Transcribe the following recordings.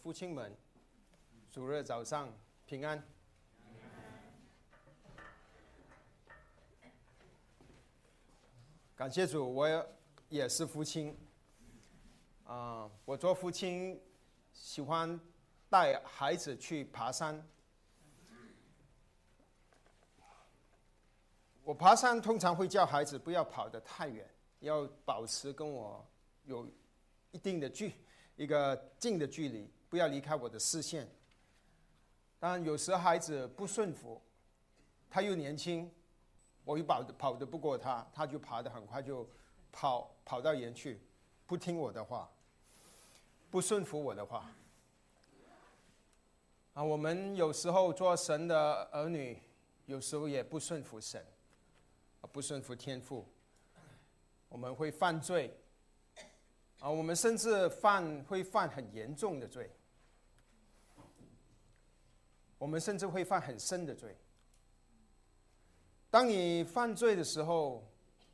父亲们，主日早上平安。感谢主，我也是父亲。我做父亲喜欢带孩子去爬山。我爬山通常会叫孩子不要跑得太远，要保持跟我有一定的一个近的距离，不要离开我的视线。当然，有时孩子不顺服，他又年轻，我又跑得不过他，他就爬得很快，就跑到远去，不听我的话，不顺服我的话。我们有时候做神的儿女，有时候也不顺服神，不顺服天父，我们会犯罪。我们甚至会犯很严重的罪，我们甚至会犯很深的罪。当你犯罪的时候，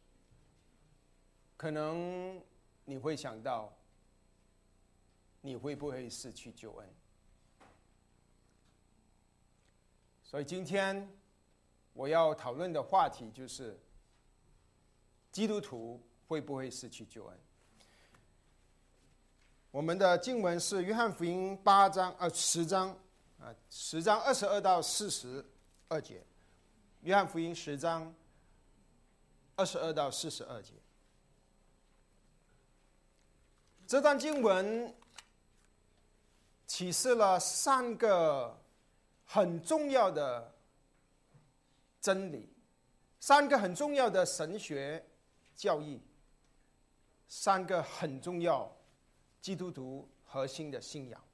可能你会想到，你会不会失去救恩？所以今天我要讨论的话题就是，基督徒会不会失去救恩？我们的经文是约翰福音10章22到42节。约翰福音10章22到42节。这段经文启示了3个很重要的真理，3个很重要的神学教义，3个很重要基督徒核心的信仰。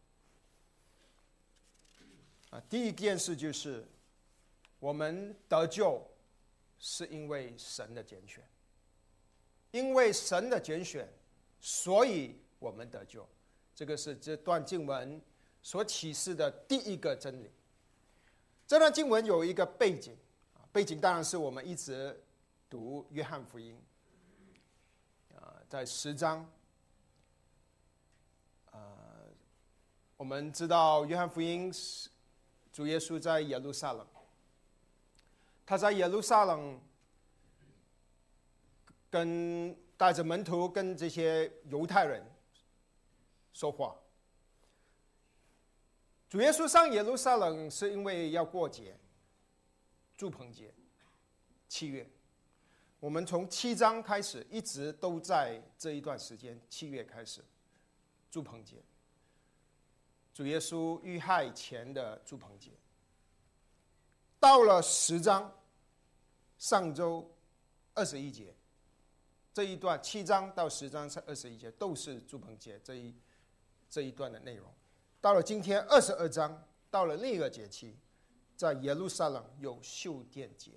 第一件事就是，我们得救是因为神的拣选，因为神的拣选，所以我们得救。这个是这段经文所启示的第一个真理。这段经文有一个背景，背景当然是我们一直读约翰福音，在10章。我们知道约翰福音，主耶稣在耶路撒冷，他在耶路撒冷带着门徒跟这些犹太人说话。主耶稣上耶路撒冷是因为要过节，住棚节，7月。我们从7章开始，一直都在这一段时间，7月开始住棚节，主耶稣遇害前的住棚节。到了10章，上周21节，这一段7章到10章是21节，都是住棚节这一段的内容。到了今天22章，到了另一个节期，在耶路撒冷有修殿节。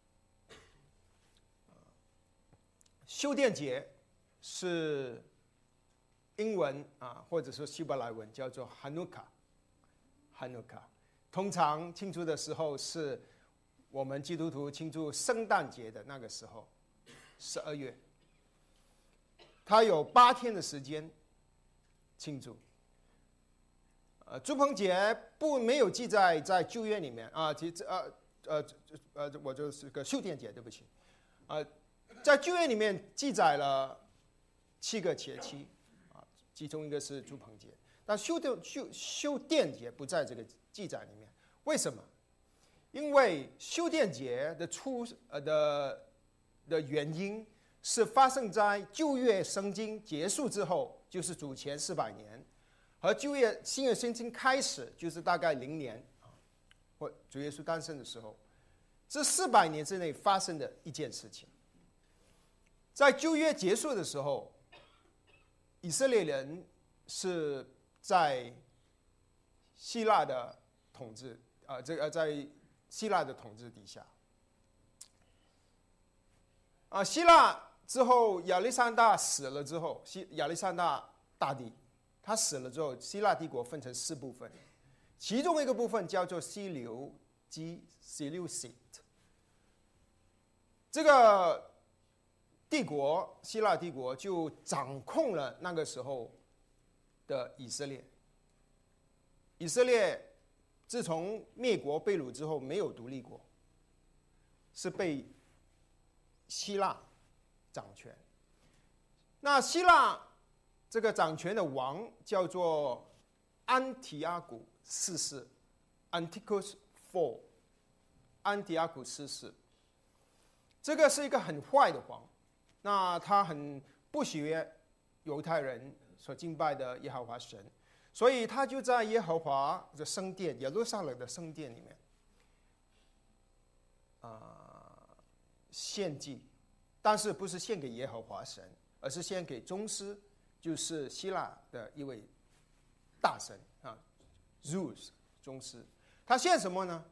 修殿节是英文或者说希伯来文叫做 Hanukkah。通常庆祝的时候是我们基督徒庆祝圣诞节的那个时候，12月。它有8天的时间庆祝。住棚节没有记载在旧约里面我就是个修殿节，对不起。在旧约里面记载了7个节期，其中一个是住棚节，但修殿节不在这个记载里面。为什么？因为修殿节的原因是发生在旧约圣经结束之后，就是主前400年，和旧约新约圣经开始，就是大概0年，或主耶稣诞生的时候，这400年之内发生的一件事情。在旧约结束的时候，以色列人是在希腊的统治，在希腊的统治底下。希腊之后，亚历山大死了之后，亚历山大大帝他死了之后，希腊帝国分成4部分，其中一个部分叫做西流基 （Seleucid）。这个希腊帝国就掌控了那个时候的以色列。 以色列自从灭国被掳之后没有独立过，是被希腊掌权。那希腊这个掌权的王叫做安提阿古四世 （Antiochus IV）。安提阿古四世，这个是一个很坏的王，那他很不喜悦犹太人所敬拜的耶和华神，所以他就在耶和华的圣殿耶路撒冷的圣殿里面献祭，但是不是献给耶和华神，而是献给宗师，就是希腊的一位大神Zeus 宗师。他献什么呢？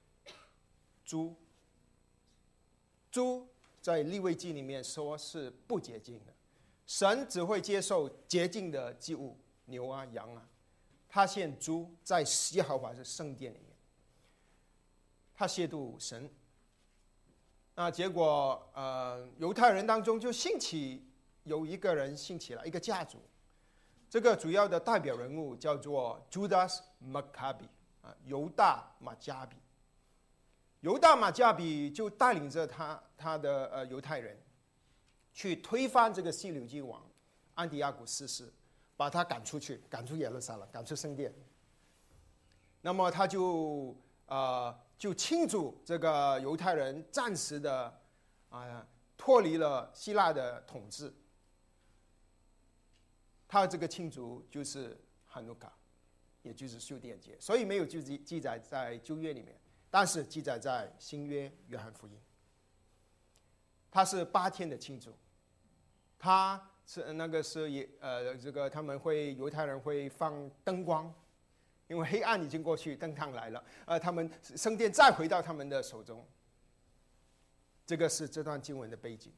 猪在利未记里面说是不洁净的，神只会接受洁净的祭物，牛啊羊啊。他献猪在耶和华的圣殿里面，他亵渎神。那结果犹太人当中就有一个人兴起了一个家族，这个主要的代表人物叫做 Judas Maccabi 犹大马加比。犹大马加比就带领着他的犹太人去推翻这个西流基王安提阿古四世，把他赶出耶路撒冷，赶出圣殿。那么他就庆祝这个犹太人暂时的脱离了希腊的统治。他这个庆祝就是哈努卡，也就是修殿节，所以没有记载在旧约里面。但是记载在新约约翰福音，它是8天的庆祝，它是这个犹太人会放灯光，因为黑暗已经过去，灯光来了，他们圣殿再回到他们的手中。这个是这段经文的背景。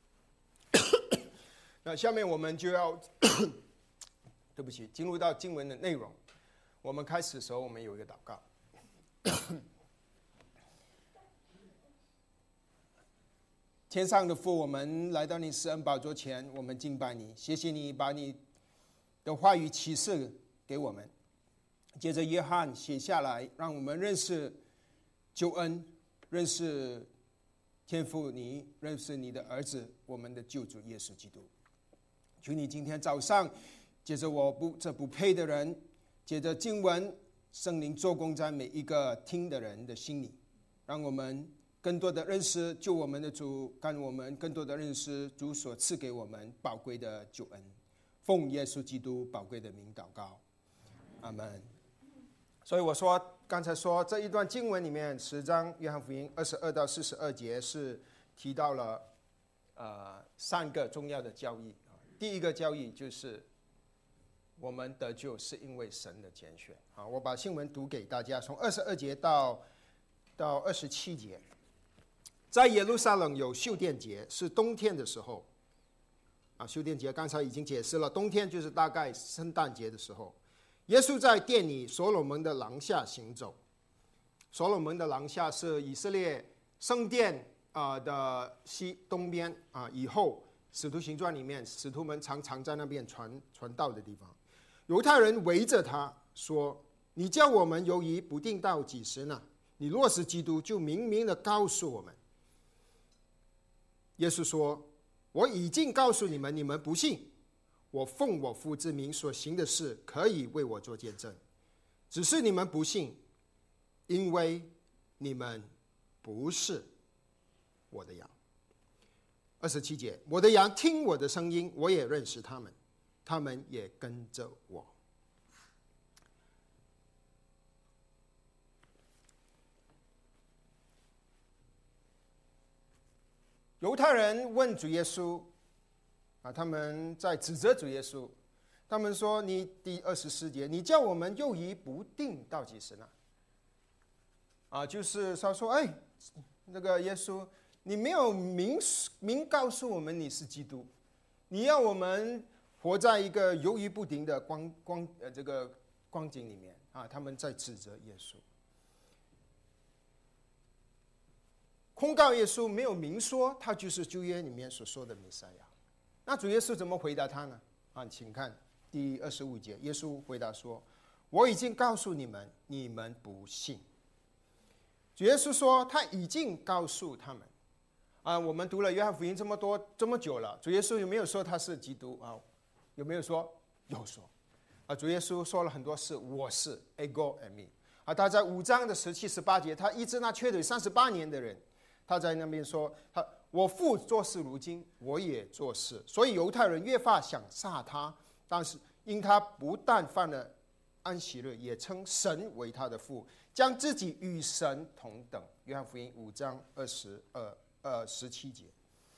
那下面我们就要对不起，进入到经文的内容。我们开始的时候，我们有一个祷告。天上的父，我们来到你施恩宝座前，我们敬拜你，谢谢你把你的话语启示给我们。接着约翰写下来，让我们认识救恩，认识天父你，认识你的儿子，我们的救主耶稣基督。求你今天早上，借着这不配的人，借着经文，圣灵做工在每一个听的人的心里，让我们更多的认识救我们的主，让我们更多的认识主所赐给我们宝贵的救恩。奉耶稣基督宝贵的名祷告，阿们。所以刚才说这一段经文里面10章约翰福音22到42节是提到了3个重要的教义。第一个教义就是我们得救是因为神的拣选。我把经文读给大家，从22节到27节。在耶路撒冷有修殿节，是冬天的时候。修殿节刚才已经解释了，冬天就是大概圣诞节的时候。耶稣在殿里所罗门的廊下行走。所罗门的廊下是以色列圣殿的东边以后使徒行传里面使徒们常常在那边传道的地方。犹太人围着他说，你叫我们犹疑不定到几时呢？你若是基督，就明明的告诉我们。耶稣说，我已经告诉你们，你们不信。我奉我父之名所行的事，可以为我做见证，只是你们不信，因为你们不是我的羊。27节，我的羊听我的声音，我也认识他们，他们也跟着我。犹太人问主耶稣他们在指责主耶稣，他们说，你第24节，你叫我们犹疑不定到几时呢？就是他说，那个耶稣，你没有明告诉我们你是基督，你要我们活在一个犹疑不定的这个光景里面他们在指责耶稣，控告耶稣，没有明说他就是旧约里面所说的弥赛亚。那主耶稣怎么回答他呢？请看第25节，耶稣回答说， 我已经告诉你们，你们不信。主耶稣说他已经告诉他们。我们读了约翰福音这么久了，主耶稣有没有说他是基督啊？有没有说？有说。主耶稣说了很多事，我是 ego and me。他在5章的17、18节，他医治那瘸腿38年的人，他在那边说，我父做事如今，我也做事。所以犹太人越发想杀他，但是因他不但犯了安息日，也称神为他的父，将自己与神同等。约翰福音5章17节。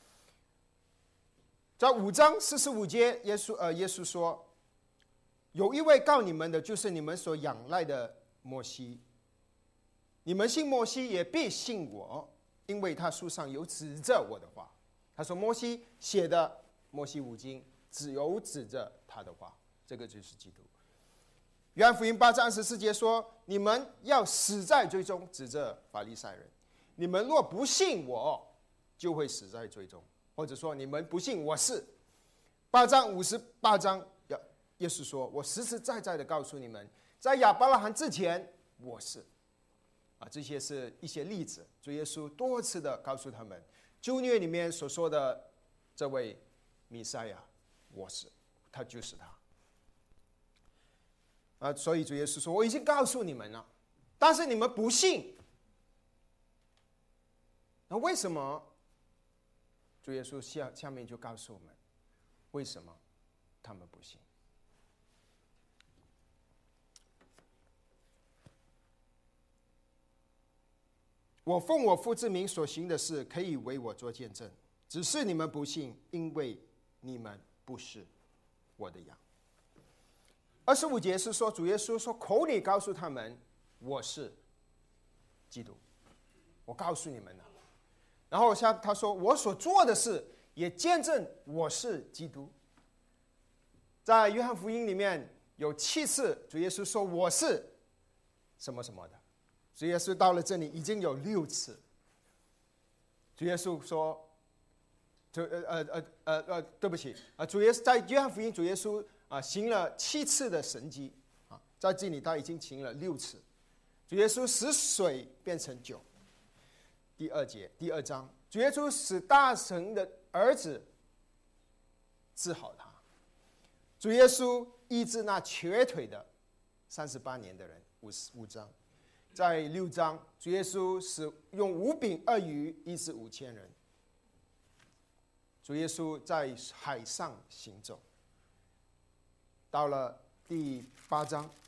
在5章45节，耶稣说，有一位告你们的，就是你们所仰赖的摩西。你们信摩西，也必信我，因为他书上有指着我的话。他说摩西写的摩西五经只有指着他的话，这个就是基督。约翰福音8章24节说，你们要死在罪中，指着法利赛人。你们若不信我，就会死在罪中。或者说你们不信我是。8章58章，耶稣说，我实实在在的告诉你们，在亚伯拉罕之前我是。这些是一些例子，主耶稣多次的告诉他们，旧约里面所说的这位弥赛亚，我是，他就是他。所以主耶稣说，我已经告诉你们了，但是你们不信。那为什么主耶稣下面就告诉我们，为什么他们不信？我奉我父之名所行的事，可以为我做见证，只是你们不信，因为你们不是我的羊。25节是说，主耶稣说口里告诉他们，我是基督，我告诉你们了。然后他说，我所做的事也见证我是基督。在约翰福音里面有7次，主耶稣说我是什么什么的。主耶稣到了这里已经有6次。主耶稣说，对不起，主耶稣在约翰福音，主耶稣行了7次的神迹，在这里他已经行了6次。主耶稣使水变成酒。第2章，主耶稣使大神的儿子治好他。主耶稣医治那瘸腿的38年的人，5章。在6章，主耶稣使用5饼2鱼医治5000人。主耶稣在海上行走。到了第9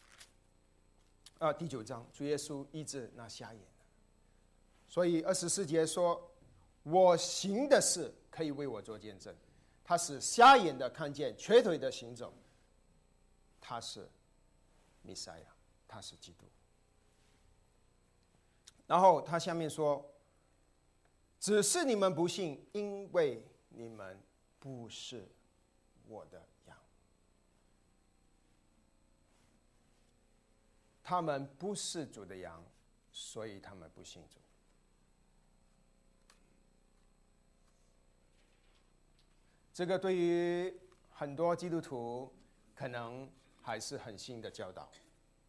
章，主耶稣医治那瞎眼的。所以24节说，我行的事可以为我做见证，他使瞎眼的看见，瘸腿的行走。他是弥赛亚，他是基督。然后他下面说，只是你们不信，因为你们不是我的羊。他们不是主的羊，所以他们不信主。这个对于很多基督徒可能还是很新的教导。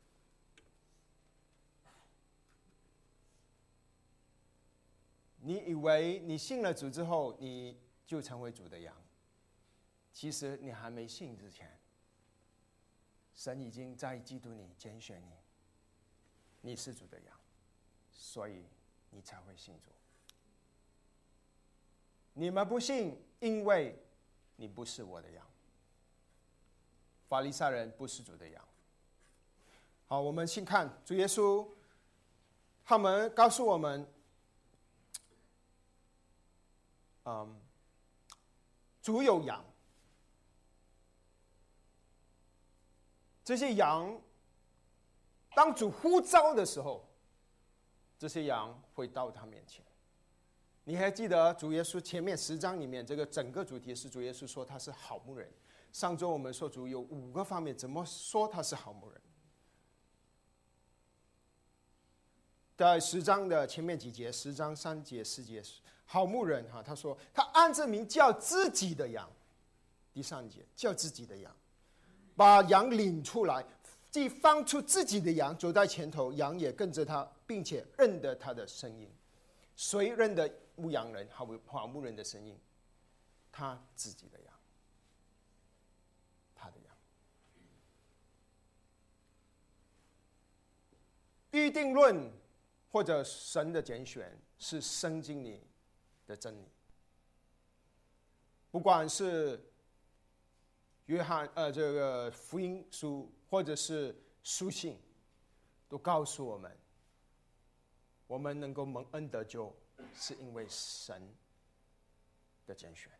你以为你信了主之后，你就成为主的羊，其实你还没信之前，神已经在基督里拣选你，你是主的羊，所以你才会信主。你们不信，因为你不是我的羊。法利赛人不是主的羊。好，我们先看主耶稣，他们告诉我们，主有羊，这些羊，当主呼召的时候，这些羊会到他面前。你还记得主耶稣前面10章里面，这个整个主题是主耶稣说他是好牧人。上周我们说主有5个方面，怎么说他是好牧人？在10章的前面几节，10章3节4节，好牧人他说他按着名叫自己的羊。第3节叫自己的羊，把羊领出来， 既放出自己的羊，走在前头，羊也跟着他，并且认得他的声音。谁认得牧羊人好牧人的声音？他自己的羊，他的羊。预定论或者神的拣选是圣经里的真理。不管是约翰这个福音书或者是书信，都告诉我们，我们能够蒙恩得救，是因为神的拣选。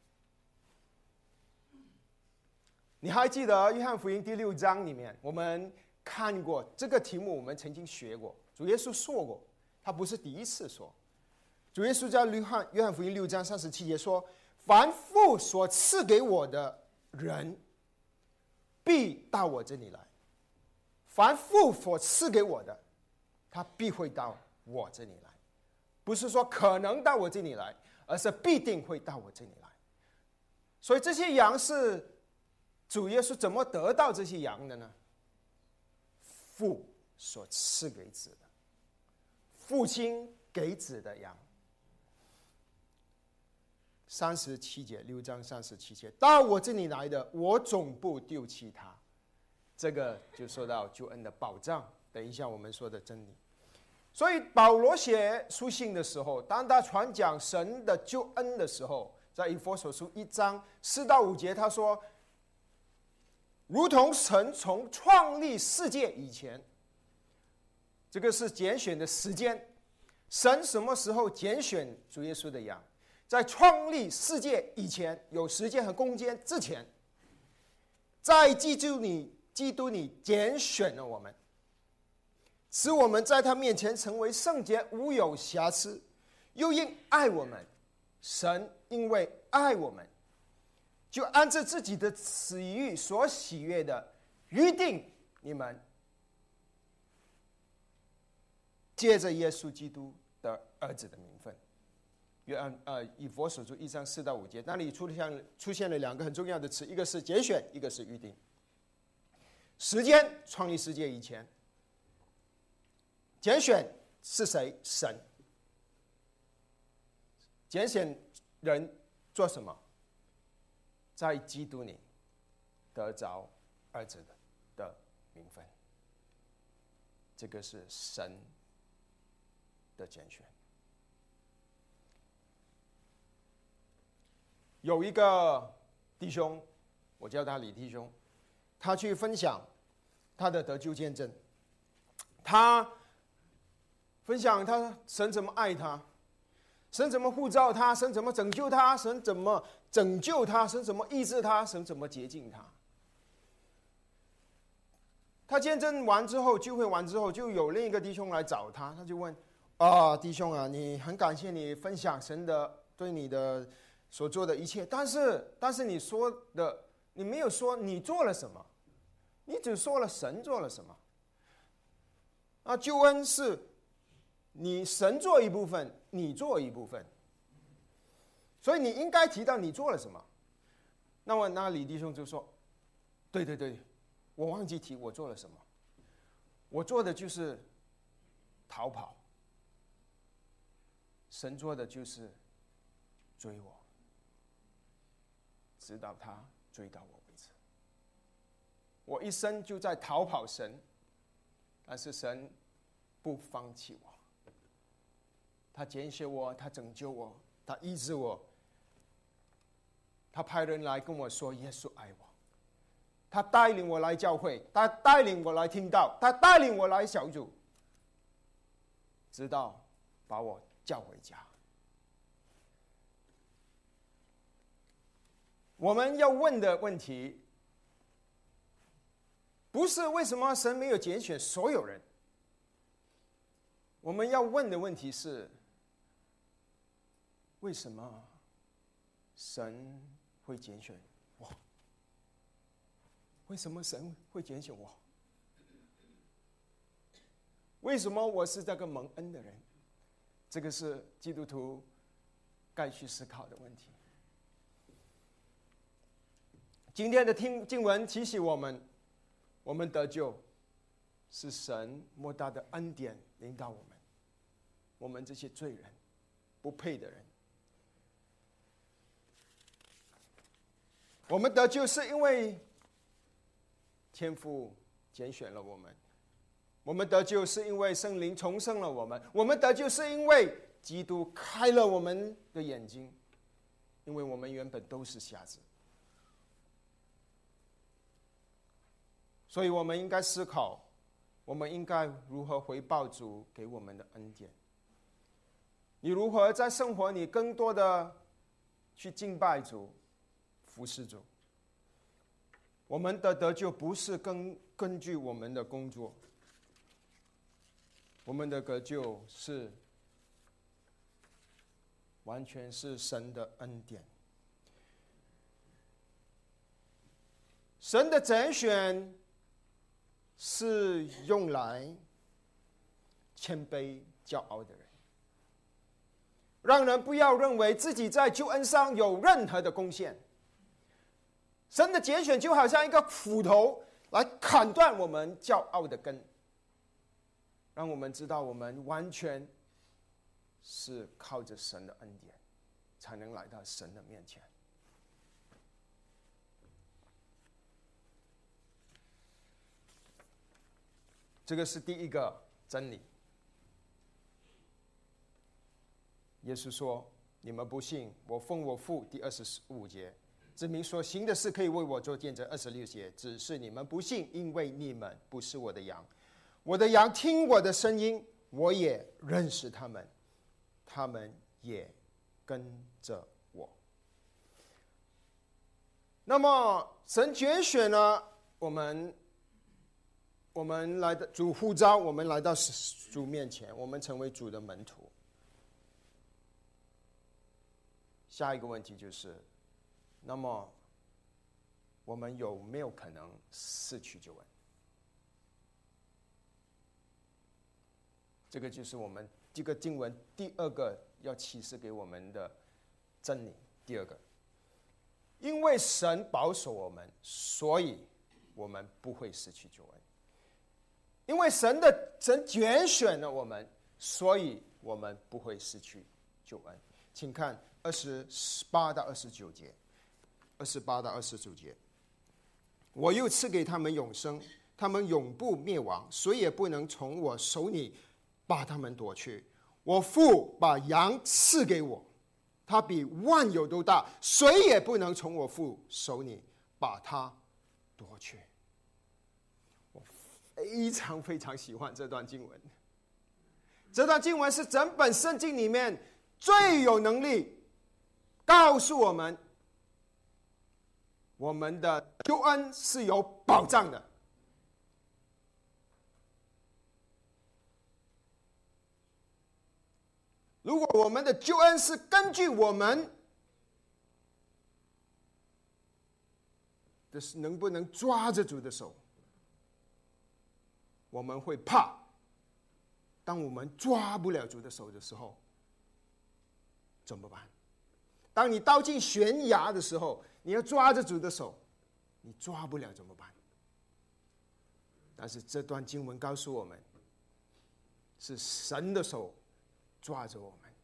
你还记得约翰福音第6章里面，我们看过这个题目，我们曾经学过。主耶稣说过，他不是第一次说。主耶稣在约翰福音6章37节说：“凡父所赐给我的人，必到我这里来。凡父所赐给我的，他必会到我这里来。”不是说可能到我这里来，而是必定会到我这里来。所以这些羊是主耶稣怎么得到这些羊的呢？父所赐给子的，父亲给子的羊。37节，6章37节，到我这里来的，我总不丢弃他。这个就说到救恩的保障，等一下我们说的真理。所以保罗写书信的时候，当他传讲神的救恩的时候，在以弗所书1章4到5节，他说：“如同神从创立世界以前，这个是拣选的时间。神什么时候拣选主耶稣的羊？在创立世界以前，有时间和空间之前，在基督里拣选了我们，使我们在他面前成为圣洁，无有瑕疵。又因爱我们，神因为爱我们，就按照自己的旨意所喜悦的，预定你们借着耶稣基督的儿子的名分。以弗所书1章4到5节，那里出现了2个很重要的词，一个是拣选，一个是预定。时间，创立世界以前。拣选是谁？神。拣选人做什么？在基督里得着儿子的名分。这个是神的拣选。有一个弟兄，我叫他李弟兄，他去分享他的得救见证。他分享神怎么爱他，神怎么呼召他，神怎么拯救他，神怎么拯救他，神怎么医治他，神怎么洁净他。他见证完之后，聚会完之后，就有另一个弟兄来找他，他就问：弟兄啊，你很感谢你分享神的对你的所做的一切，但是你说的，你没有说你做了什么，你只说了神做了什么。救恩是你神做一部分，你做一部分，所以你应该提到你做了什么。那么那李弟兄就说：对，我忘记提我做了什么，我做的就是逃跑，神做的就是追我，直到他追到我为止。我一生就在逃跑神，但是神不放弃我，他拣选我，他拯救我，他医治我，他派人来跟我说耶稣爱我，他带领我来教会，他带领我来听道，他带领我来小组，直到把我叫回家。我们要问的问题，不是为什么神没有拣选所有人，我们要问的问题是，为什么神会拣选我？为什么神会拣选我？为什么我是这个蒙恩的人？这个是基督徒该去思考的问题。今天的经文提醒我们，我们得救是神莫大的恩典领导我们，我们这些罪人，不配的人。我们得救是因为天父拣选了我们，我们得救是因为圣灵重生了我们，我们得救是因为基督开了我们的眼睛，因为我们原本都是瞎子。所以我们应该思考，我们应该如何回报主给我们的恩典。你如何在生活里更多的去敬拜主、服侍主？我们的得救不是根据我们的工作，我们的得救是完全是神的恩典。神的拣选是用来谦卑骄傲的人，让人不要认为自己在救恩上有任何的贡献。神的拣选就好像一个斧头来砍断我们骄傲的根，让我们知道我们完全是靠着神的恩典才能来到神的面前。这个是第一个真理。耶稣说：“你们不信，我奉我父。”第25节，指明所行的事可以为我做见证。26节，只是你们不信，因为你们不是我的羊。我的羊听我的声音，我也认识他们，他们也跟着我。那么，神拣选了我们来的主呼召我们来到主面前，我们成为主的门徒。下一个问题就是，那么我们有没有可能失去救恩？这个就是我们这个经文第二个要启示给我们的真理。第二个，因为神保守我们，所以我们不会失去救恩。因为神拣选了我们，所以我们不会失去救恩。请看28到29节，28到29节，我又赐给他们永生，他们永不灭亡，谁也不能从我手里把他们夺去。我父把羊赐给我，他比万有都大，谁也不能从我父手里把他夺去。非常非常喜欢这段经文。这段经文是整本圣经里面最有能力告诉我们，我们的救恩是有保障的。如果我们的救恩是根据我们的能不能抓着主的手，我们会怕。当我们抓不了主的手的时候，怎么办？当你掉进悬崖的时候，你要抓着主的手，你抓不了怎么办？但是这段经文告诉我们，是神的手抓着我们。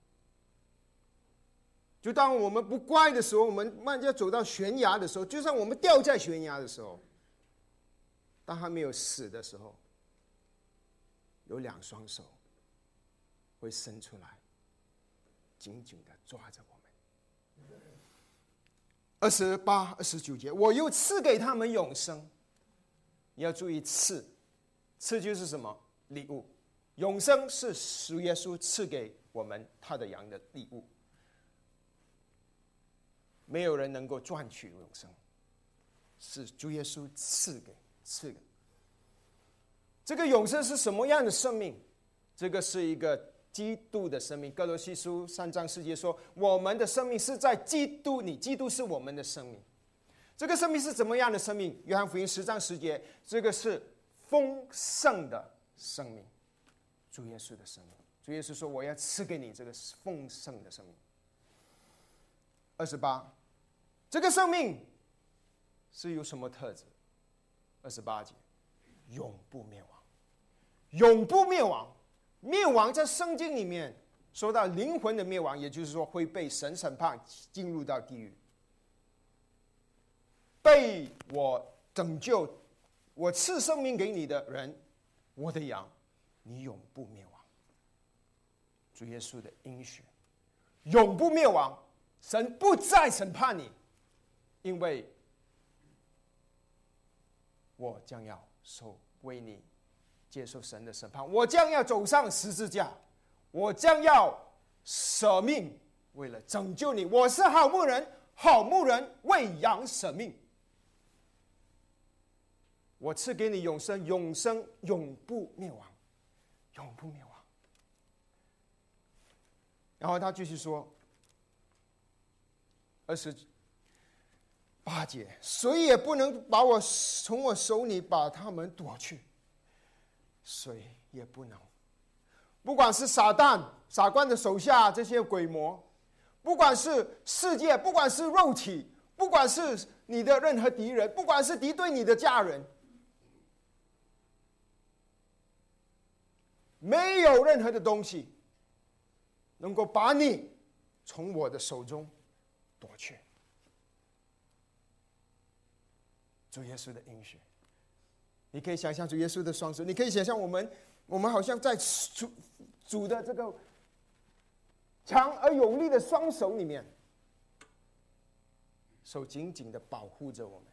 就当我们不乖的时候，我们慢慢走到悬崖的时候，就算我们掉在悬崖的时候，当还没有死的时候，有两双手会伸出来，紧紧地抓着我们。28、29节，我又赐给他们永生。你要注意赐就是什么？礼物。永生是主耶稣赐给我们他的羊的礼物，没有人能够赚取永生，是主耶稣赐给。这个永生是什么样的生命？这个是一个基督的生命。哥罗西书3章4节说，我们的生命是在基督里，基督是我们的生命。这个生命是怎么样的生命？约翰福音10章10节，这个是丰盛的生命，主耶稣的生命。主耶稣说，我要赐给你这个丰盛的生命。28，这个生命是有什么特质？28节，永不灭亡。 永不灭亡。灭亡在圣经里面说到灵魂的灭亡，也就是说会被神审判，进入到地狱。被我拯救，我赐生命给你的人，我的羊，你永不灭亡。主耶稣的应许，永不灭亡，神不再审判你，因为我将要为你接受神的审判，我将要走上十字架，我将要舍命，为了拯救你。我是好牧人，好牧人为羊舍命。我赐给你永生，永生永不灭亡，永不灭亡。然后他继续说28节，谁也不能把从我手里把他们夺去，谁也不能。不管是撒旦的手下这些鬼魔，不管是世界，不管是肉体，不管是你的任何敌人，不管是敌对你的家人，没有任何的东西能够把你从我的手中夺去。主耶稣的应许，你可以想象主耶稣的双手，你可以想象我们好像在主的这个强而有力的双手里面，手紧紧的保护着我们。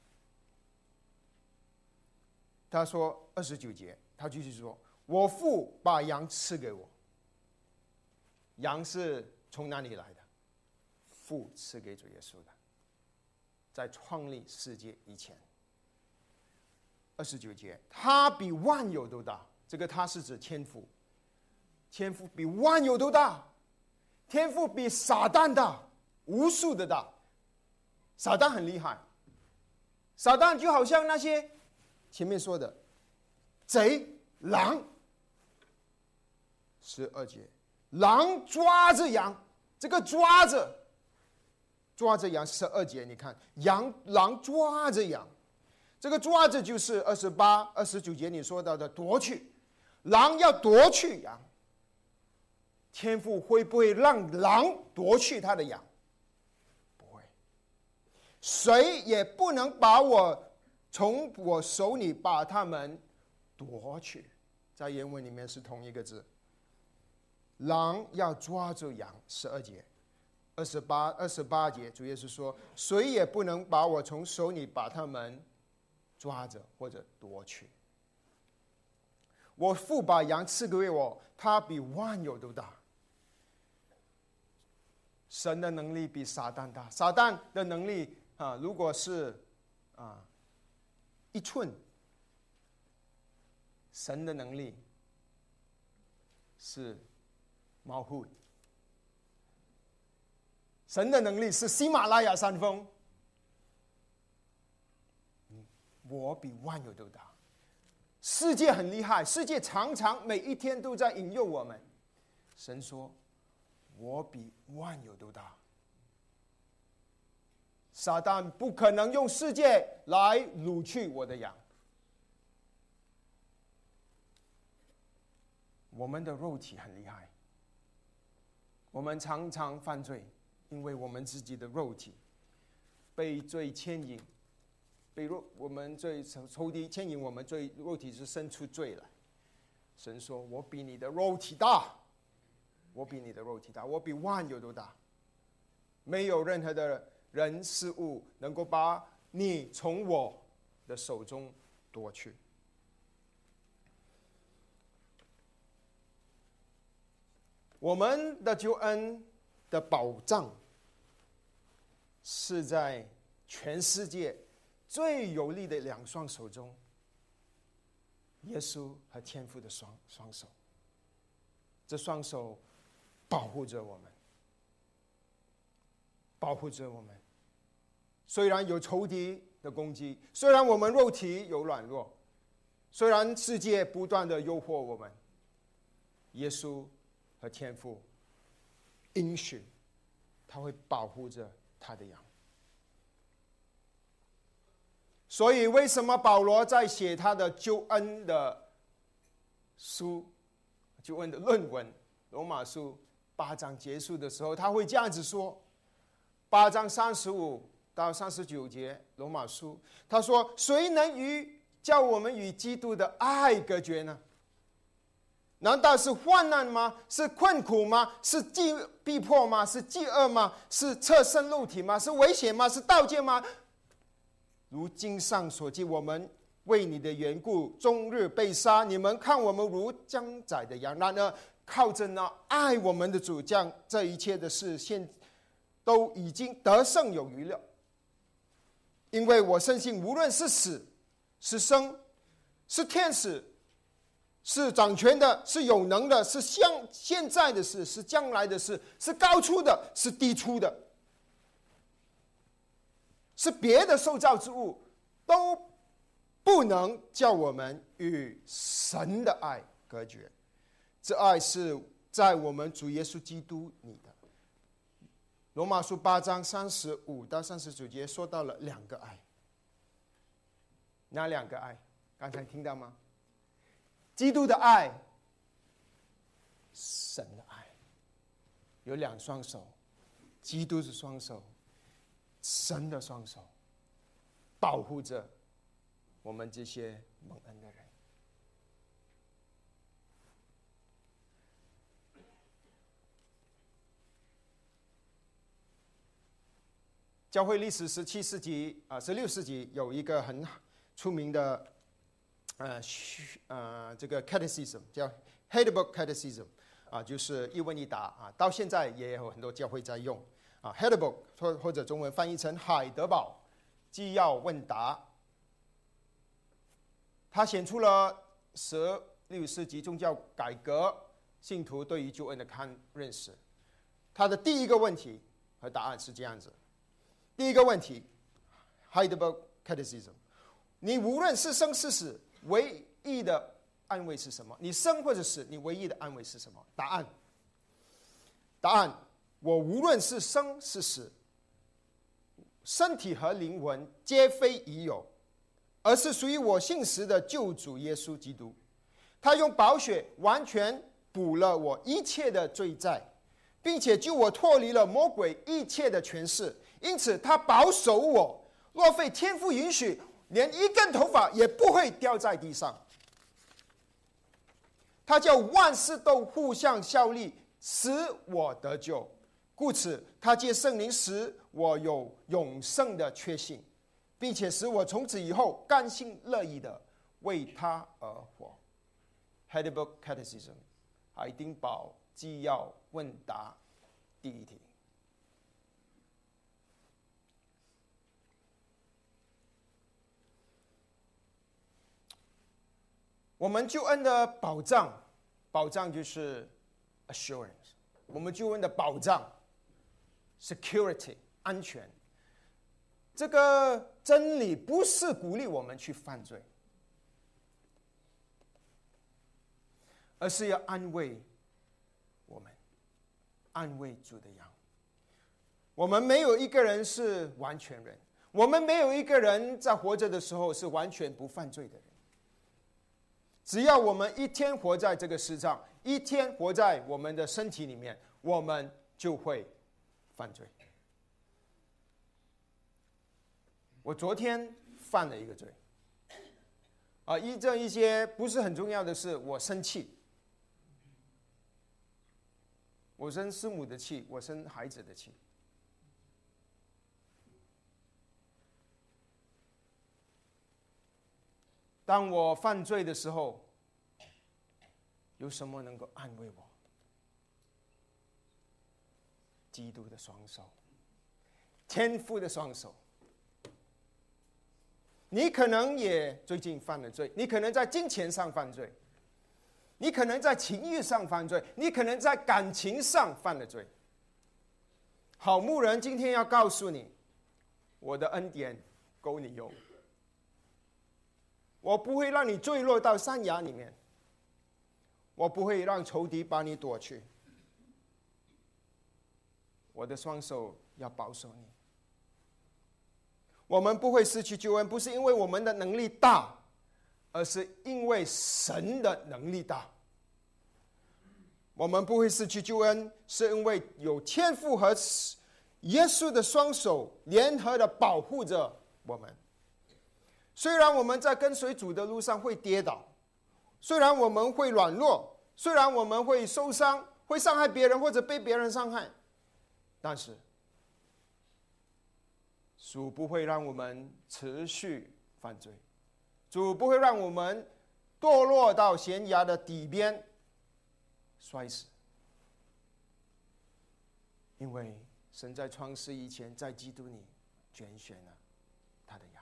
他说29节，他继续说，我父把羊赐给我。羊是从哪里来的？父赐给主耶稣的，在创立世界以前。29节，他比万有都大。这个他是指天父，天父比万有都大，天父比撒旦大，无数的大。撒旦很厉害，撒旦就好像那些前面说的贼狼。12节，狼抓着羊，这个抓着羊。12节，你看狼抓着羊，这个抓着就是28、29节你说到的夺去，狼要夺去羊。天父会不会让狼夺去他的羊？不会。谁也不能把从我手里把他们夺去。在原文里面是同一个字。狼要抓住羊。12节，28节，主耶稣说，谁也不能把我从手里把他们抓着或者夺去。我父把羊赐给我，他比万有都大。神的能力比撒旦大，撒旦的能力如果是1寸，神的能力是毛户，神的能力是喜马拉雅山峰。我比万有都大。世界很厉害，世界常常每一天都在引诱我们。神说，我比万有都大。撒旦不可能用世界来掳去我的羊。我们的肉体很厉害，我们常常犯罪，因为我们自己的肉体被罪牵引，我们罪仇敌牵引我们，肉体是生出罪来。神说，我比你的肉体大，我比你的肉体大，我比万有都大。没有任何的人事物能够把你从我的手中夺去。我们的救恩的保障是在全世界最有力的2双手中，耶稣和天父的双手。这双手保护着我们，保护着我们。虽然有仇敌的攻击，虽然我们肉体有软弱，虽然世界不断的诱惑我们，耶稣和天父应许他会保护着他的羊。所以为什么保罗在写他的救恩的书救恩的论文，罗马书8章结束的时候，他会这样子说：8章35到39节，罗马书他说：“谁能叫我们与基督的爱隔绝呢？难道是患难吗？是困苦吗？是逼迫吗？是饥饿吗？是侧身肉体吗？是危险吗？是盗窃吗？如经上所记，我们为你的缘故终日被杀，你们看我们如将宰的羊。然而靠着那爱我们的主，将这一切的事都已经得胜有余了。因为我深信，无论是死是生，是天使，是掌权的，是有能的，是现在的事，是将来的事，是高处的，是低处的，是别的受造之物，都不能叫我们与神的爱隔绝。这爱是在我们主耶稣基督里的。罗马书8章35到39节说到了2个爱。哪2个爱？刚才听到吗？基督的爱，神的爱，有2双手，基督的双手，神的双手，保护着我们这些蒙恩的人。教会历史17世纪16世纪有一个很出名的这个 catechism 叫 Heidelberg Catechism 就是一问一答到现在也有很多教会在用Heidelberg 或者中文翻译成海德堡纪要问答。它显出了16世纪宗教改革信徒对于救恩的认识。它的第一个问题和答案是这样子。第一个问题 Heidelberg Catechism， 你无论是生是死，唯一的安慰是什么？你生或者死，你唯一的安慰是什么？答案，我无论是生是死，身体和灵魂皆非已有，而是属于我信实的救主耶稣基督。他用宝血完全补了我一切的罪债，并且救我脱离了魔鬼一切的权势。因此他保守我，若非天父允许，连一根头发也不会掉在地上。他叫万事都互相效力，使我得救。故此他借圣灵使我有永生的确信，并且使我从此以后甘心乐意的为他而活。 Heidelberg Catechism 海丁堡纪要问答第1题。我们救恩的保障就是 assurance， 我们救恩的保障 security 安全。这个真理不是鼓励我们去犯罪，而是要安慰我们，安慰主的羊。我们没有一个人是完全人，我们没有一个人在活着的时候是完全不犯罪的人。只要我们一天活在这个世上，一天活在我们的身体里面，我们就会犯罪。我昨天犯了一个罪，这一些不是很重要的是，我生气，我生师母的气，我生孩子的气。当我犯罪的时候，有什么能够安慰我？基督的双手，天父的双手。你可能也最近犯了罪，你可能在金钱上犯罪，你可能在情欲上犯罪，你可能在感情上犯了罪。好牧人今天要告诉你，我的恩典够你用。我不会让你坠落到山崖里面，我不会让仇敌把你夺去，我的双手要保守你。我们不会失去救恩，不是因为我们的能力大，而是因为神的能力大。 我们不会失去救恩，是因为有天父和耶稣的双手联合的保护着我们。虽然我们在跟随主的路上会跌倒，虽然我们会软弱，虽然我们会受伤，会伤害别人或者被别人伤害，但是主不会让我们持续犯罪，主不会让我们堕落到悬崖的底边摔死，因为神在创世以前在基督里拣选了他的羊。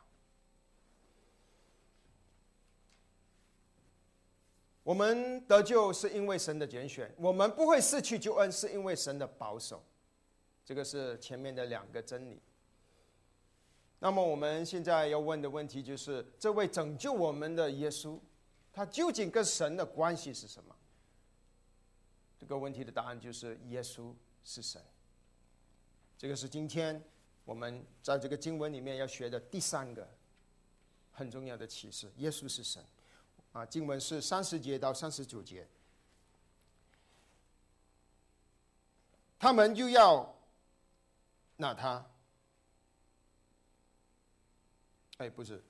我们得救是因为神的拣选，我们不会失去救恩是因为神的保守，这个是前面的两个真理。那么我们现在要问的问题就是，这位拯救我们的耶稣，他究竟跟神的关系是什么？这个问题的答案就是耶稣是神。这个是今天我们在这个经文里面要学的第三个很重要的启示，耶稣是神。经文是30节到39节，他们又要拿他，不是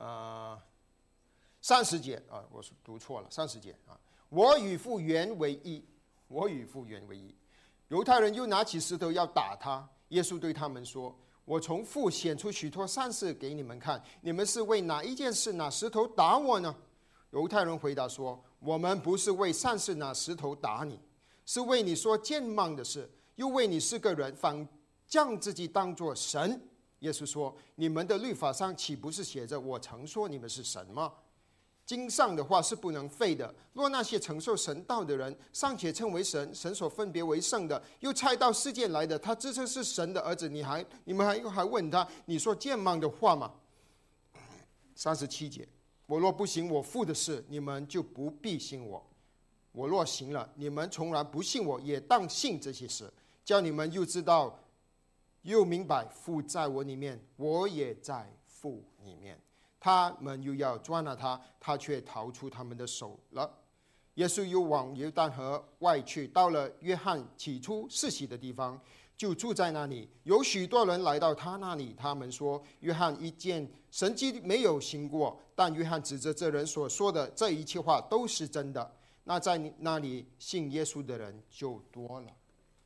，30节我读错了，30节我与父原为一，我与父原为一。犹太人又拿起石头要打他，耶稣对他们说：我从父显出许多善事给你们看，你们是为哪一件事拿石头打我呢？犹太人回答说：我们不是为善事拿石头打你，是为你说僭妄的事，又为你是个人，反将自己当作神。耶稣说：你们的律法上岂不是写着我曾说你们是神吗？经上的话是不能废的。若那些承受神道的人尚且称为神，神所分别为圣的，又差到世界来的，他自称是神的儿子，你们还问他，你说僭妄的话吗？37节，我若不行我父的事，你们就不必信我；我若行了，你们从来不信我，也当信这些事，叫你们又知道又明白父在我里面，我也在父里面。他们又要抓拿他，他却逃出他们的手了。耶稣又往犹大河外去，到了约翰起初施洗的地方，就住在那里。有许多人来到他那里，他们说：约翰一件神迹没有行过，但约翰指着这人所说的这一切话都是真的。那在那里信耶稣的人就多了。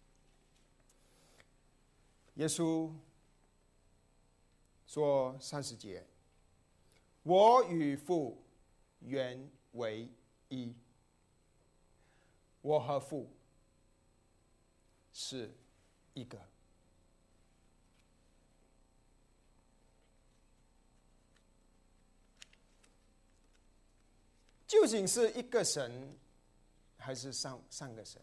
耶稣说30节，我与父原为一，我和父是一个。究竟是一个神还是上个神？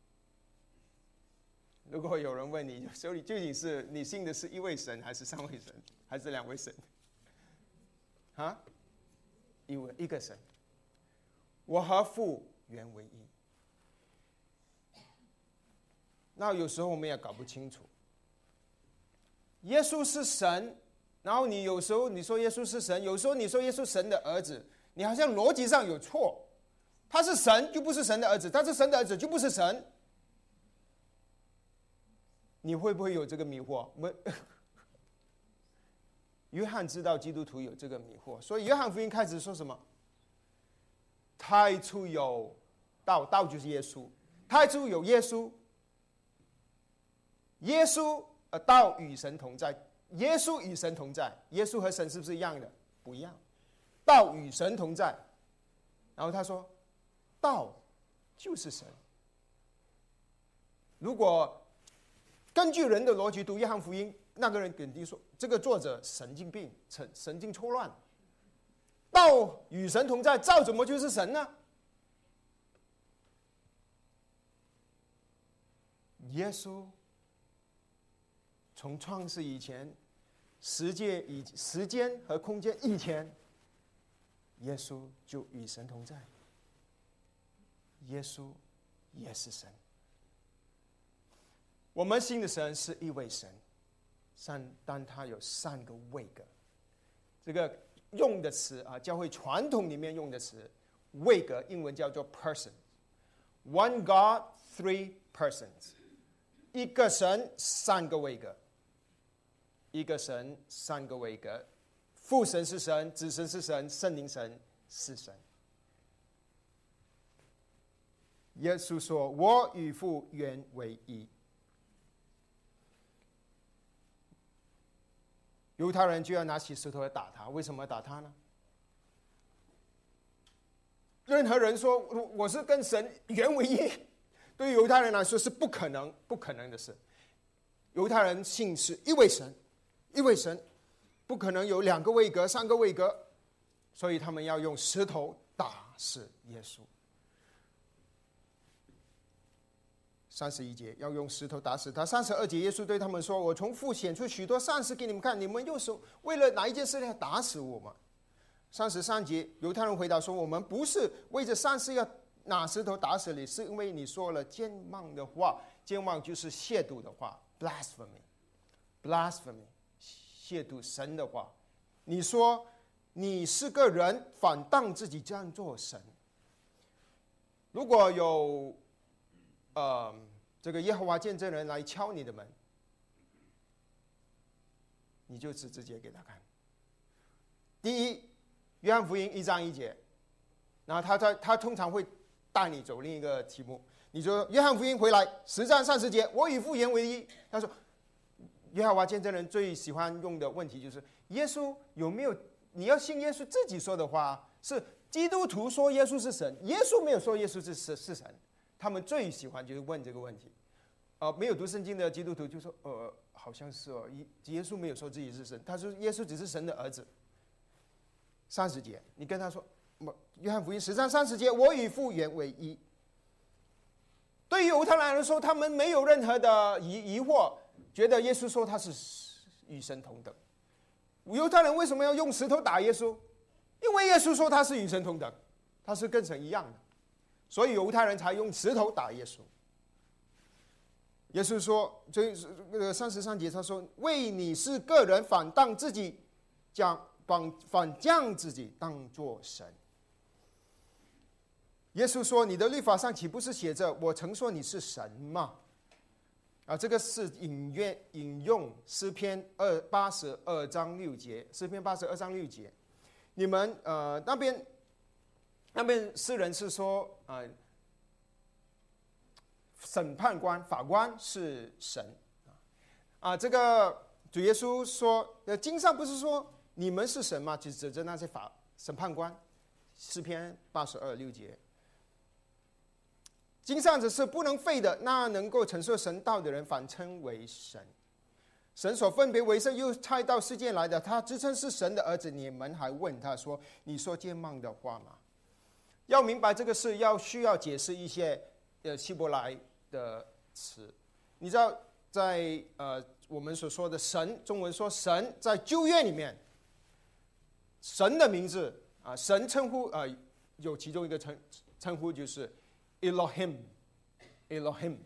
如果有人问你，究竟是你信的是一位神，还是3位神，还是2位神？一个神。我和父原为一。那有时候我们也搞不清楚，耶稣是神，然后你有时候你说耶稣是神，有时候你说耶稣神的儿子，你好像逻辑上有错。他是神就不是神的儿子，他是神的儿子就不是神。你会不会有这个迷惑？约翰知道基督徒有这个迷惑，所以约翰福音开始说什么？太初有道，道就是耶稣。太初有耶稣，耶稣道与神同在，耶稣与神同在。耶稣和神是不是一样的？不一样。道与神同在，然后他说，道就是神。如果根据人的逻辑读约翰福音，那个人肯定说这个作者神经病，神经错乱。道与神同在，道怎么就是神呢？耶稣从创世以前，时间和空间以前，耶稣就与神同在。耶稣也是神。我们信的神是一位神，但他有3个位格。这个用的词教会传统里面用的词，位格英文叫做 person。 One God, three persons， 一个神，三个位格，一个神，三个位格，父神是神，子神是神，圣灵神是神。耶稣说：“我与父原为一。”犹太人就要拿起石头来打他，为什么打他呢？任何人说我是跟神原为一，对于犹太人来说是不可能的事。犹太人信是一位神，一位神，不可能有两个位格、三个位格，所以他们要用石头打死耶稣。31节要用石头打死他。32节耶稣对他们说：“我从父显出许多善事给你们看，你们又是为了哪一件事要打死我们？”33节犹太人回答说：“我们不是为着善事要拿石头打死你，是因为你说了僭妄的话。僭妄就是亵渎的话 ，blasphemy， 亵渎神的话。你说你是个人，反当自己这样做神。如果有这个耶和华见证人来敲你的门，你就直接给他看。第一，约翰福音1章1节，然后他通常会带你走另一个题目。你说约翰福音回来10章30节，我与父原为一。他说，耶和华见证人最喜欢用的问题就是耶稣有没有？你要信耶稣自己说的话，是基督徒说耶稣是神，耶稣没有说耶稣是神。他们最喜欢就是问这个问题。没有读圣经的基督徒就说，好像是哦，耶稣没有说自己是神，他说耶稣只是神的儿子。30节，你跟他说，约翰福音10章30节，我与父原为一。对于犹太人来说，他们没有任何的疑惑，觉得耶稣说他是与神同等。犹太人为什么要用石头打耶稣？因为耶稣说他是与神同等，他是跟神一样的，所以犹太人才用石头打耶稣。耶稣说，这33节他说：“为你是个人，反将自己当作神。”耶稣说：“你的律法上岂不是写着我曾说你是神吗？”这个是引用诗篇82章6节，诗篇82章6节。你们那边诗人是说审判官、法官是神这个主耶稣说，经上不是说你们是神吗？就指着那些审判官。诗篇82 6节，经上只是不能废的，那能够承受神道的人，反称为神。神所分别为圣又差到世界来的，他自称是神的儿子，你们还问他说：“你说僭妄的话吗？”要明白这个事，需要解释一些希伯来的词。你知道，在我们所说的神，中文说神，在旧约里面，神的名字神称呼有其中一个称呼就是 Elohim。Elohim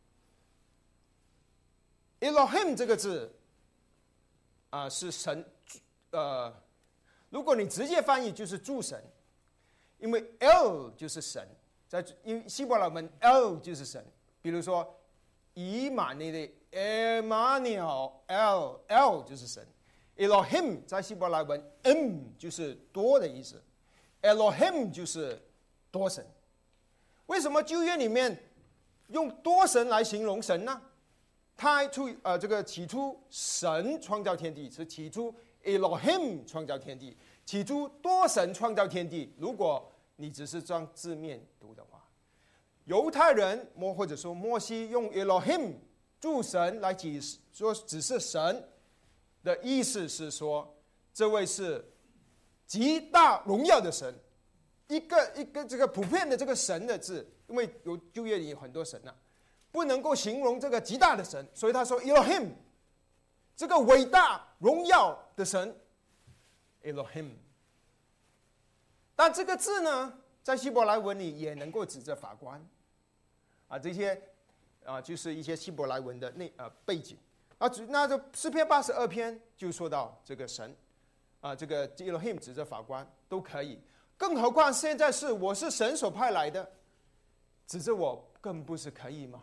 这个字是神如果你直接翻译就是诸神，因为 El 就是神，在希伯来文 El 就是神。比如说以马内利 Emmanuel El 就是神。Elohim 在希伯来文 就是多的意思， Elohim 就是多神。为什么旧约里面用多神来形容神呢？这个起初神创造天地，是起初 Elohim 创造天地，起初多神创造天地。如果你只是照字面读的话，犹太人或者说摩西用 Elohim 诸神来说只是神的意思是说，这位是极大荣耀的神，一个这个普遍的这个神的字，因为旧约里有很多神不能够形容这个极大的神，所以他说 Elohim 这个伟大荣耀的神 Elohim。 但这个字呢，在希伯来文里也能够指着法官这些就是一些希伯来文的背景那这诗篇82篇就说到这个神这个 Elohim 指着法官都可以，更何况现在是我是神所派来的， 指着我更不是可以吗？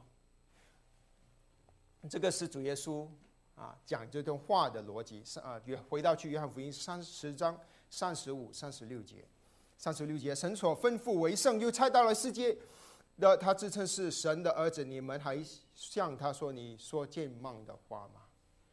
这个是主耶稣讲这段话的逻辑。回到去约翰福音10章35、36节，36节，神所吩咐为圣，又差到了世界的，他自称是神的儿子，你们还向他说你说僭妄的话吗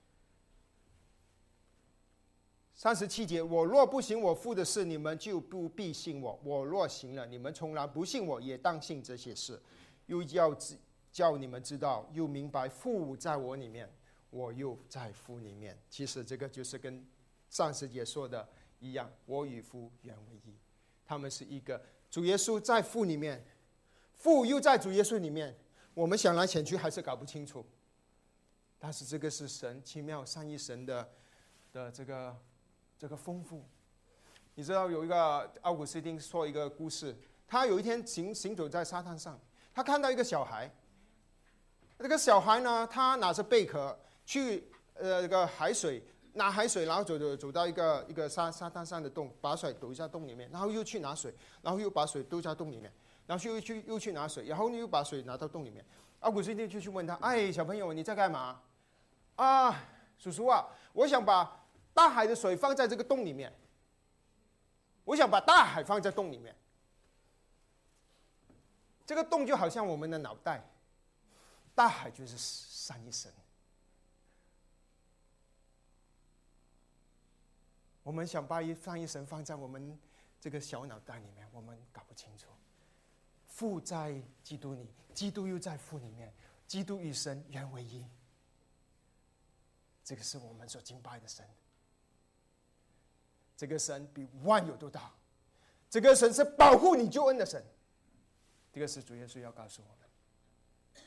？37节，我若不行我父的事，你们就不必信我；我若行了，你们从来不信我，也当信这些事。又要叫你们知道，又明白父在我里面，我又在父里面。其实这个就是跟上10节说的一样，我与父原为一。他们是一个，主耶稣在父里面，父又在主耶稣里面。我们想来想去还是搞不清楚，但是这个是神奇妙三一神的这个丰富。你知道有一个奥古斯丁说一个故事，他有一天行走在沙滩上，他看到一个小孩。这个小孩呢，他拿着贝壳去这个海水，拿海水，然后走到一个沙滩上的洞，把水丢下洞里面，然后又去拿水，然后又把水丢下洞里面，然后又去拿水，然后又把水拿到洞里面。奥古斯丁就去问他：“哎，小朋友，你在干嘛？”啊，叔叔啊，我想把大海的水放在这个洞里面，我想把大海放在洞里面。这个洞就好像我们的脑袋，大海就是三一神。我们想把三一神放在我们这个小脑袋里面，我们搞不清楚。父在基督里，基督又在父里面，基督与神原为一。这个是我们所敬拜的神。这个神比万有都大，这个神是保护你救恩的神。这个是主耶稣要告诉我们。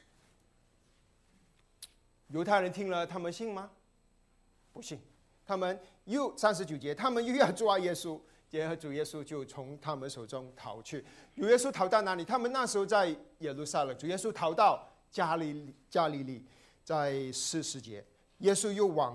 犹太人听了，他们信吗？不信。他们又39节，他们又要抓耶稣，然后主耶稣就从他们手中逃去。主耶稣逃到哪里？他们那时候在耶路撒冷，主耶稣逃到加利利，在40节，耶稣又往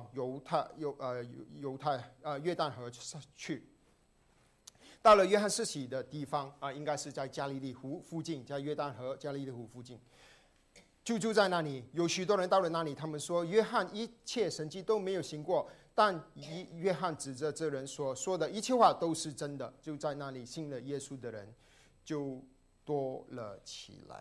约旦河去。到了约翰施洗的地方应该是在加利利湖附近，在约旦河加利利湖附近，就住在那里。有许多人到了那里，他们说约翰一切神迹都没有行过，但约翰指着这人说的一切话都是真的。就在那里信了耶稣的人就多了起来。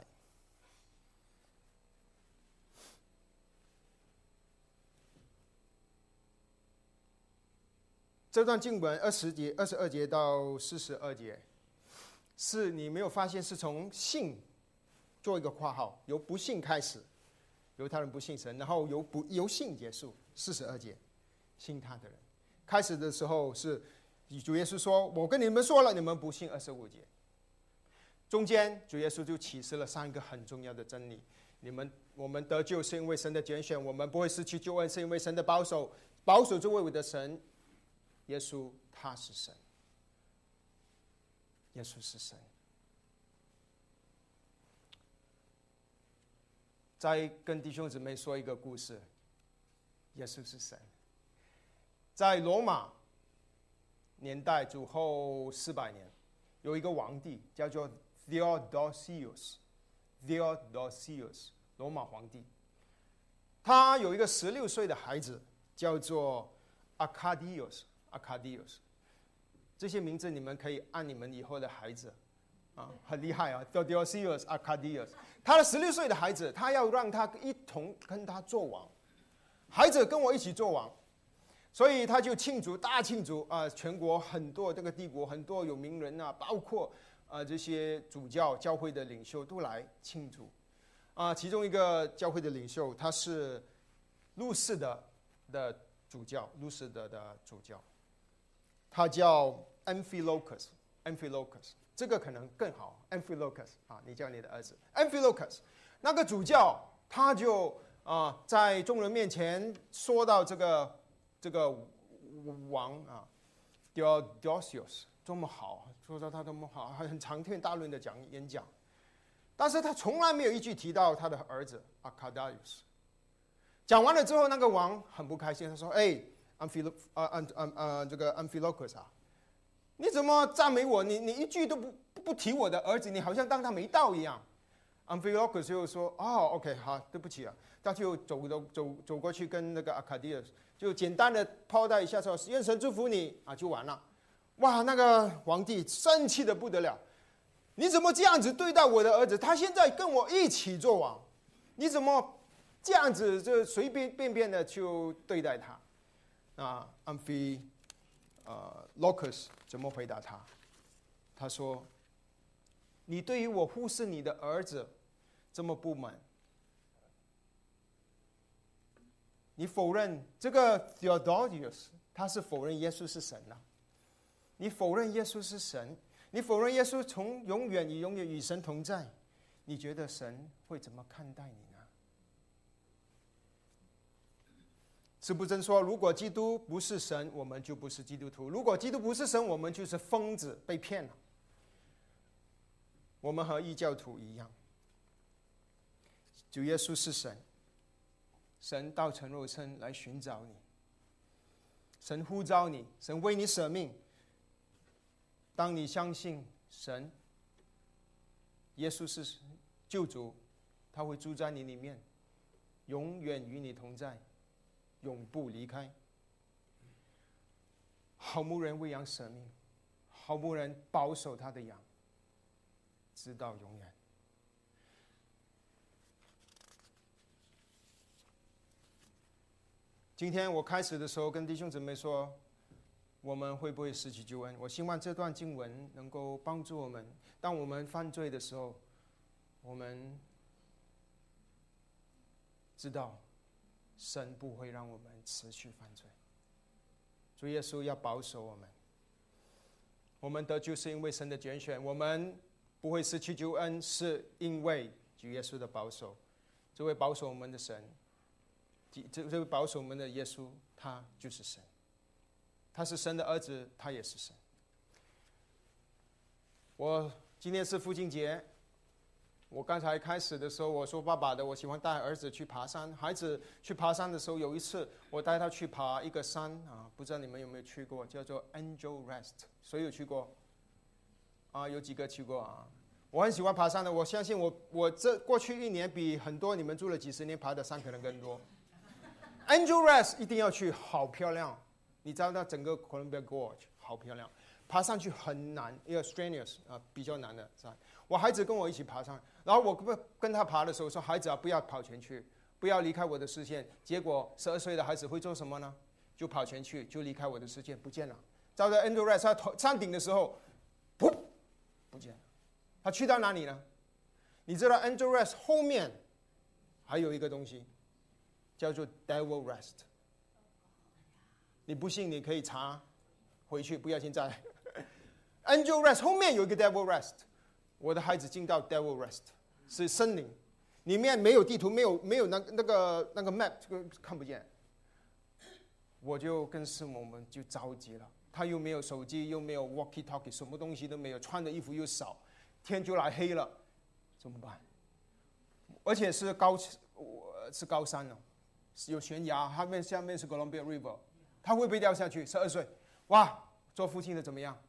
这段经文22节到42节，是你没有发现是从信做一个括号，由不信开始，犹太人不信神，然后由信结束。42节，信他的人，开始的时候是主耶稣说：“我跟你们说了，你们不信。”25节，中间主耶稣就启示了3个很重要的真理：我们得救是因为神的拣选，我们不会失去救恩是因为神的保守作为我的神。耶稣他是神，耶稣是神。再跟弟兄姊妹说一个故事，耶稣是神。在罗马年代主后400年，有一个皇帝叫做 Theodosius， 罗马皇帝。他有一个16岁的孩子叫做 Arcadius， 这些名字你们可以按你们以后的孩子很厉害Theodosius Arcadius， 他的16岁的孩子，他要让他一同跟他做王，孩子跟我一起做王，所以他就大庆祝全国很多这个帝国很多有名人包括这些主教会的领袖都来庆祝其中一个教会的领袖他是路士德的主教，他叫 Amphilochus， 这个可能更好 Amphilochus 你叫你的儿子 Amphilochus， 那个主教他就在众人面前说到这个王Theodosius 这么好，说到他这么好，很长篇大论的演讲，但是他从来没有一句提到他的儿子 Arcadius。讲完了之后，那个王很不开心，他说：“这个 Amphilochus 你怎么赞美我？你一句都不提我的儿子，你好像当他没到一样。” Amphilochus 就说：“OK， 好，对不起啊。”他就走过去跟那个阿卡迪尔就简单的抛带一下说：“愿神祝福你啊！”就完了。哇，那个皇帝生气的不得了，你怎么这样子对待我的儿子？他现在跟我一起做王，你怎么这样子就随便的就对待他？啊，Amphilochus 怎么回答他？他说：“你对于我忽视你的儿子这么不满，你否认这个 Theodosius， 他是否认耶稣是神啊？你否认耶稣是神，你否认耶稣从永远与神同在，你觉得神会怎么看待你呢？”司布真说：“如果基督不是神，我们就不是基督徒；如果基督不是神，我们就是疯子，被骗了。我们和异教徒一样。主耶稣是神，神道成肉身来寻找你，神呼召你，神为你舍命。当你相信神，耶稣是救主，他会住在你里面，永远与你同在，永不离开。好牧人为羊舍命，好牧人保守他的羊，直到永远。今天我开始的时候跟弟兄姊妹说，我们会不会失去救恩？我希望这段经文能够帮助我们，当我们犯罪的时候，我们知道神不会让我们持续犯罪。主耶稣要保守我们，我们得救是因为神的拣选，我们不会失去救恩，是因为主耶稣的保守。这位保守我们的神，这位保守我们的耶稣，他就是神，他是神的儿子，他也是神。我今天是父亲节，我刚才开始的时候我说爸爸的，我喜欢带儿子去爬山。孩子去爬山的时候，有一次我带他去爬一个山啊，不知道你们有没有去过，叫做 Angel Rest， 谁有去过？啊，有几个去过啊？我很喜欢爬山的，我相信我这过去1年比很多你们住了几十年爬的山可能更多。Angel Rest 一定要去，好漂亮！你知道那整个 Columbia Gorge 好漂亮，爬上去很难，一个 strenuous 啊，比较难的山。我孩子跟我一起爬上，然后我跟他爬的时候说：“孩子啊，不要跑前去，不要离开我的视线。”结果12岁的孩子会做什么呢？就跑前去，就离开我的视线，不见了。照着 Angel Rest 他山顶的时候，噗，不见了。他去到哪里呢？你知道 Angel Rest 后面还有一个东西，叫做 Devil Rest。你不信，你可以查回去，不要现在。Angel Rest 后面有一个 Devil Rest。我的孩子进到 Devil Rest， 是森林，里面没有地图，没有那个 map， 看不见。我就跟师母们就着急了，他又没有手机，又没有 walkie talkie， 什么东西都没有，穿的衣服又少，天就来黑了，怎么办？而且是高山哦，有悬崖，下面是 Columbia River， 他会不会掉下去？12岁，哇！做父亲的怎么样？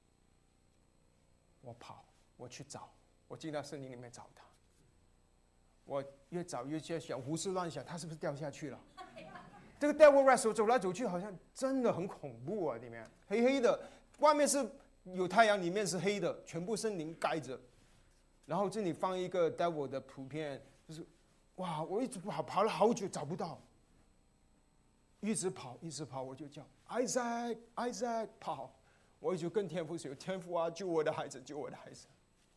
我跑，我去找，我进到森林里面找他。我越找越想，胡思乱想，他是不是掉下去了？这个 Devil Rest 走来走去，好像真的很恐怖啊！里面黑黑的，外面是有太阳，里面是黑的，全部森林盖着。然后这里放一个 Devil 的图片，就是哇！我一直跑了好久找不到，一直跑，我就叫 Isaac 跑，我就跟天父说：“天父啊，救我的孩子，救我的孩子。”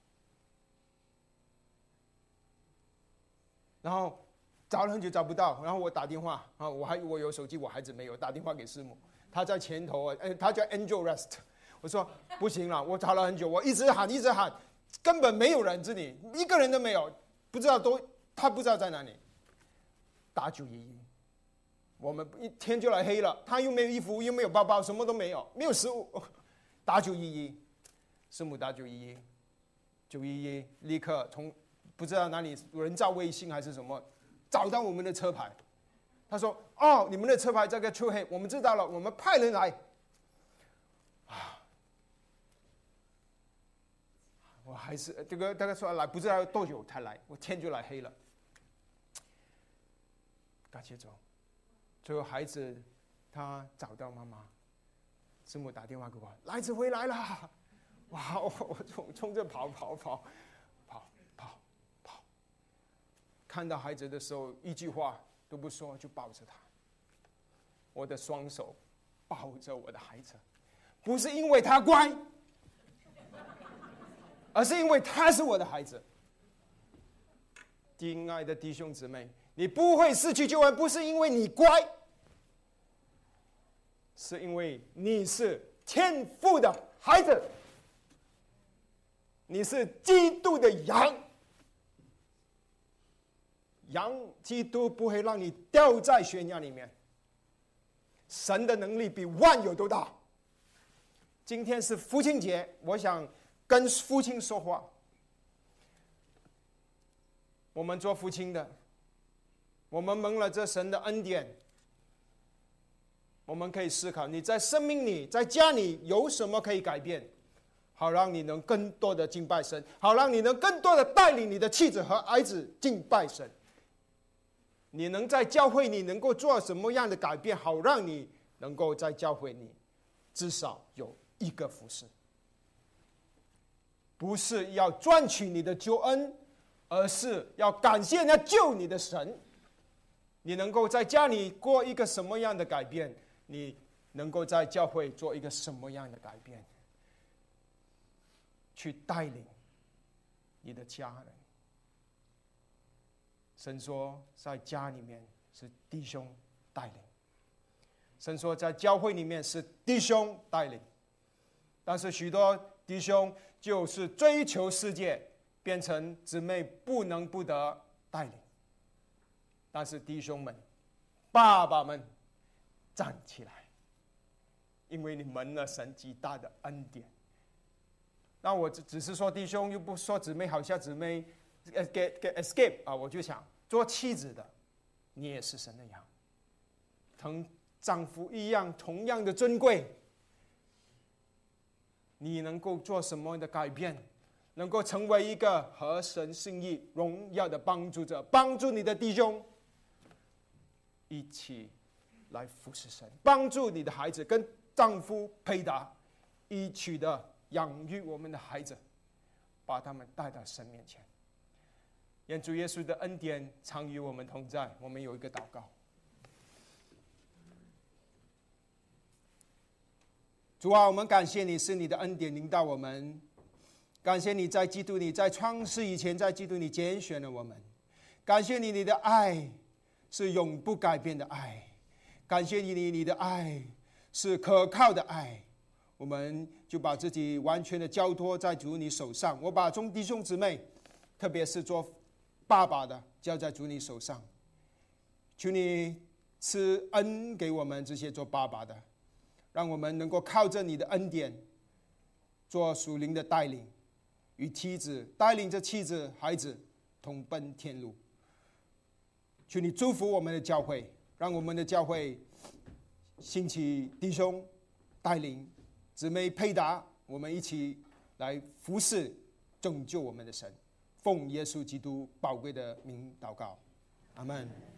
然后找了很久找不到，然后我打电话啊，我有手机，我孩子没有，打电话给师母，他在前头啊，他叫 Angel Rest， 我说不行了，我找了很久，我一直喊，根本没有人，这里一个人都没有，不知道他不知道在哪里，打911，我们一天就来黑了，他又没有衣服，又没有包包，什么都没有，没有食物，打911，师母打911立刻从不知道哪里人造卫星还是什么，找到我们的车牌。他说：“哦，你们的车牌这个出黑，我们知道了，我们派人来。” 我还是这个大概说来不知道多久才来，我天就来黑了。感谢主，最后孩子他找到妈妈，师母打电话给我，来子回来了。哇！我冲着跑，看到孩子的时候，一句话都不说，就抱着他。我的双手抱着我的孩子，不是因为他乖，而是因为他是我的孩子。亲爱的弟兄姊妹，你不会失去救恩，不是因为你乖，是因为你是天父的孩子，你是基督的羊。羊，基督不会让你掉在悬崖里面。神的能力比万有都大。今天是父亲节，我想跟父亲说话。我们做父亲的，我们蒙了这神的恩典，我们可以思考你在生命里，在家里有什么可以改变，好让你能更多的敬拜神，好让你能更多的带领你的妻子和儿子敬拜神。你能在教会你能够做什么样的改变，好让你能够在教会里至少有一个服事，不是要赚取你的救恩，而是要感谢那救你的神。你能够在家里过一个什么样的改变，你能够在教会做一个什么样的改变，去带领你的家人。神说在家里面是弟兄带领，神说在教会里面是弟兄带领，但是许多弟兄就是追求世界，变成姊妹不能不得带领。但是弟兄们、爸爸们，站起来，因为你蒙了神极大的恩典。那我只是说弟兄，又不说姊妹，好像姊妹get escape 啊！我就想做妻子的，你也是神的羊，同丈夫一样，同样的尊贵。你能够做什么的改变？能够成为一个合神心意、荣耀的帮助者，帮助你的弟兄一起来服侍神，帮助你的孩子跟丈夫配搭，一起的养育我们的孩子，把他们带到神面前。愿主耶稣的恩典常与我们同在。我们有一个祷告。主啊，我们感谢你，是你的恩典临到我们。感谢你在基督里，在创世以前，在基督里拣选了我们。感谢你，你的爱是永不改变的爱。感谢你，你的爱是可靠的爱。我们就把自己完全的交托在主你手上。我把众弟兄姊妹，特别是做爸爸的，交在主你手上。求你赐恩给我们这些做爸爸的，让我们能够靠着你的恩典，做属灵的带领，与妻子带领着妻子孩子同奔天路。求你祝福我们的教会，让我们的教会兴起弟兄带领姊妹配搭，我们一起来服侍拯救我们的神。奉耶稣基督宝贵的名祷告，阿们。